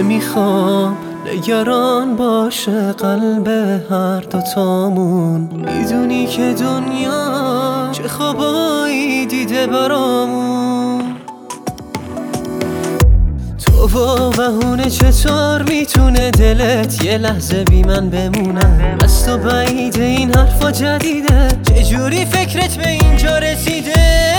نمیخوام نگران باشه قلب هر دوتامون. میدونی که دنیا چه خوابایی دیده برامون. تو با بهونه چطور میتونه دلت یه لحظه بی من بمونه؟ از تو بعیده این حرفا جدیده، چجوری فکرت به اینجا رسیده؟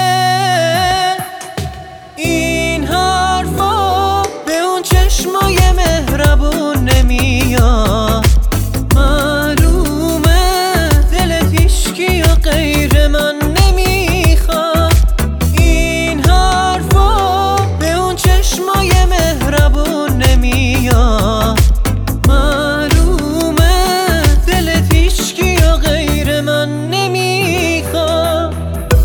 این حرفا به اون چشمای مهربون نمیاد. معلومه دلت هیچکی و غیر من نمیخواد. این حرفا به اون چشمای مهربون نمیاد. معلومه دلت هیچکی و غیر من نمیخواد.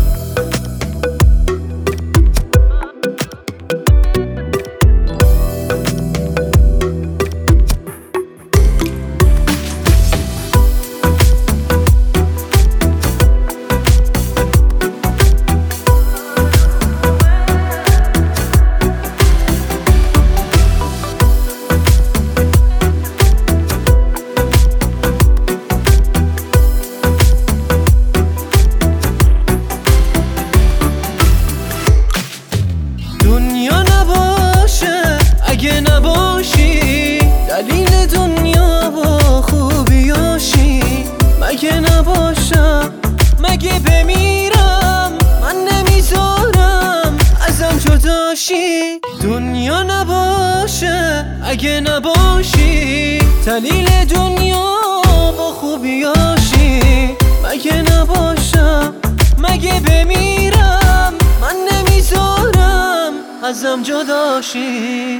دنیا نباشه اگه نباشی، دلیل دنیا و خوبیاشی. مگه نباشم مگه بمیرم، من نمیذارم ازم جداشی. دنیا نباشه اگه نباشی، دلیل دنیا و خوبیاشی. مگه نباشم مگه بمیرم، من نمیذارم ازم جداشی.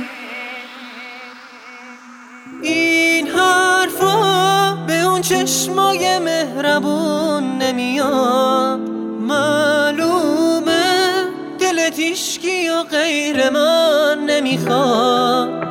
این حرفا به اون چشمای مهربون نمیاد. معلومه دلت هیچکی و غیر من نمیخواد.